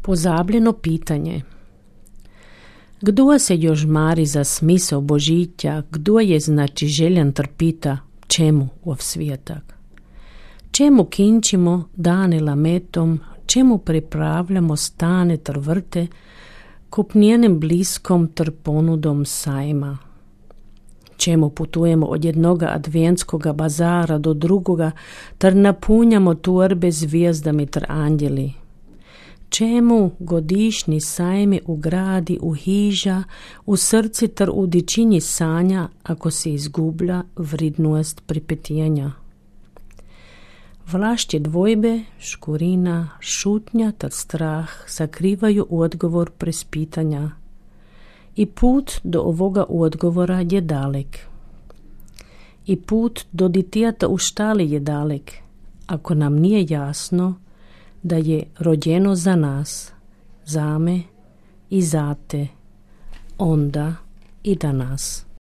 Pozabljeno pitanje. Kdo se još mari za smisao božića, kdo je znači željan trpita, čemu ov svijetak? Čemu kinčimo dane lametom, čemu pripravljamo stane trvrte, kupnjenem bliskom tr ponudom sajma? Čemu putujemo od jednoga adventskoga bazara do drugoga, tr napunjamo torbe zvijezdami tr andjeli? Čemu godišnji sajmi u gradi, u hiža, u srci tr u dičini sanja, ako se izgublja vridnost pripetijenja? Vlašće dvojbe, škurina, šutnja tr strah sakrivaju odgovor prespitanja. I put do ovoga odgovora je dalek. I put do ditijata u štali je dalek, ako nam nije jasno da je rođeno za nas, za me i za te, onda i danas.